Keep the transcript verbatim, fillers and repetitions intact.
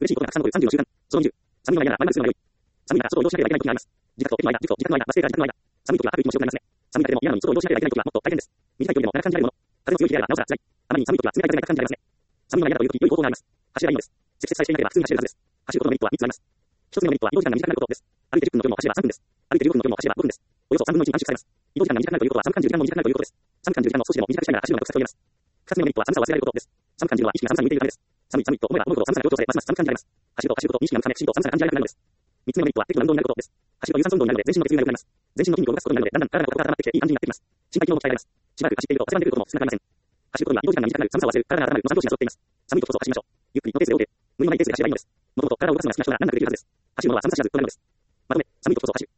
嬉しいことがたくさん残るさんじゅうの習慣。そのにじゅう。寒いのが嫌ならマイナスの迷い。寒いなら外を移動しなければいけない時があります。自宅と駅の間、塾と自宅の間、バス停から自宅の間。寒い時は歩く息も白くなりますね。寒い風でも嫌なのに外を移動しなければいけない時はもっと大変です。短い距離でも長く感じられるもの。風の強い日であればなおさら辛い。あまりに寒い時は冷たい風が痛く感じられますね。寒いのが嫌だという時、良い方法があります。走ればいいのです。積雪さえしていなければ普通に走れるはずです。走ることのメリットはみっつあります。ひとつめのメリットは移動時間が短くなることです。歩いてじゅっぷんの距離も走ればさんぷんです。歩いてじゅうごふんの距離も走ればごふんです。およそさんぶんのいちに短縮されます。移動時間が短くなるということは寒く感じる時間も短くなるということです。寒く感じる時間も少しでも短くしたいなら走るのが得策と言えます。ふたつめのメリットは寒さを忘れられることです。寒く感じるのは意識が寒さに向いているためです。寒い寒いと思えば思うほど寒さが強調されますます寒く感じられます。走ると走ること、意識が向かめ、きちんと寒さが感じられなくなるのです。みっつめのメリットは適度な運動になることです。走ると有酸素運動になるので全身の血流が良くなります。全身の筋肉を動かすことになるのでだんだん体の負荷が溜まってきていい感じになってきます。心肺機能も鍛えられます。しばらく走っていると汗ばんでくることも少なくなりません。走ることには移動時間が短くなる、寒さを忘れる、体が温まるの三拍子が揃っています。寒い時こそ走りましょう。ゆっくりのペースで OK。無理のないペースで走ればいいのです。もともと体を動かすのが好きな人は難なくできるはずです。走るのは寒さ知らずとなるのです。まとめ、寒い時こそ走る。